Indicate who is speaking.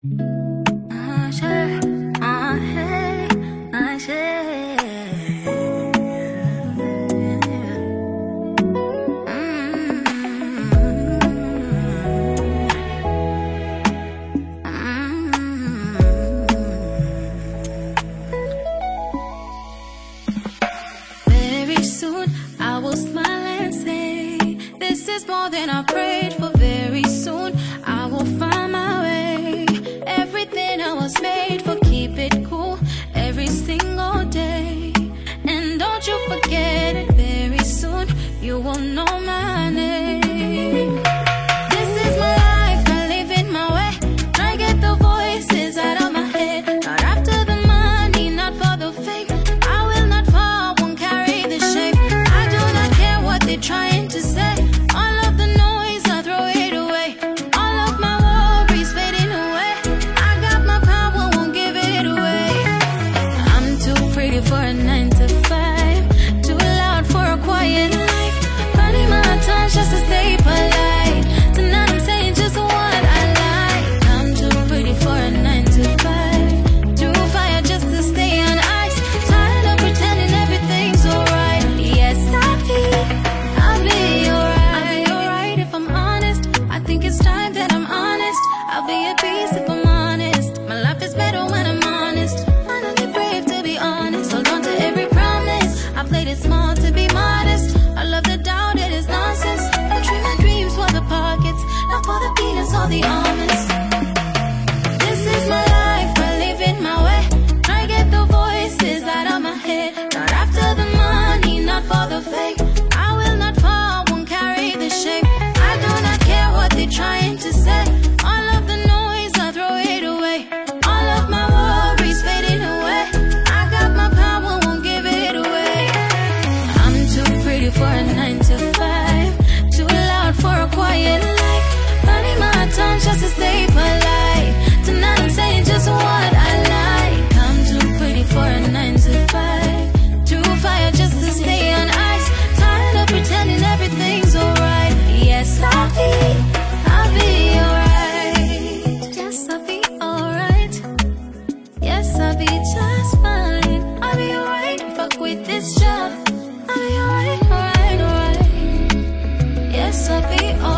Speaker 1: Very soon I will smile and say, this is more than I prayed for. Very soon I will find my way. Everything I was made for, keep it cool every single day. And don't you forget it, very soon you will know my name. This is my life, I live it my way. Try get the voices out of my head. Not after the money, not for the fame. I will not fall, won't carry the shame. I do not care what they're trying to say. All of the noise, I throw it away. All of my worries fading away. I got my power, won't give it away. I'm too pretty for a 9 to 5, too loud for a quiet life. Burning my tongue just to stay polite. Tonight I'm saying just what I like. I'm too pretty for a 9 to 5, through fire just to stay on ice. Tired of pretending everything's alright. Yes, I'll be alright. I'll be alright if I'm honest. I think it's time that I'm honest. I'll be at peace if I'm honest. My life is better when I'm honest. Finally brave to be honest. Hold on to every promise. I played it small to be modest. I love the doubt, it is nonsense. I dream my dreams for the pockets, not for the peanuts or the almonds. This is my life, I live it my way. Try get the voices out of my head. Not after the money, not for the fake. I will not fall, won't carry the shame. I do not care what they're trying to say. All of the noise, I throw it away. All of my worries fading away. I got my power, won't give it away. I'm too pretty for a 9 to 5, too loud for a quiet life. Burning my tongue just to stay polite. Tonight I'm saying just what I like. I'm too pretty for a 9 to 5, through fire just to stay on ice. Tired of pretending everything's alright. Yes, I'll be alright. Yes, I'll be alright. Yes, I'll be just fine. I'll be alright if I quit this job. I'll be alright, alright, alright. Yes, I'll be alright.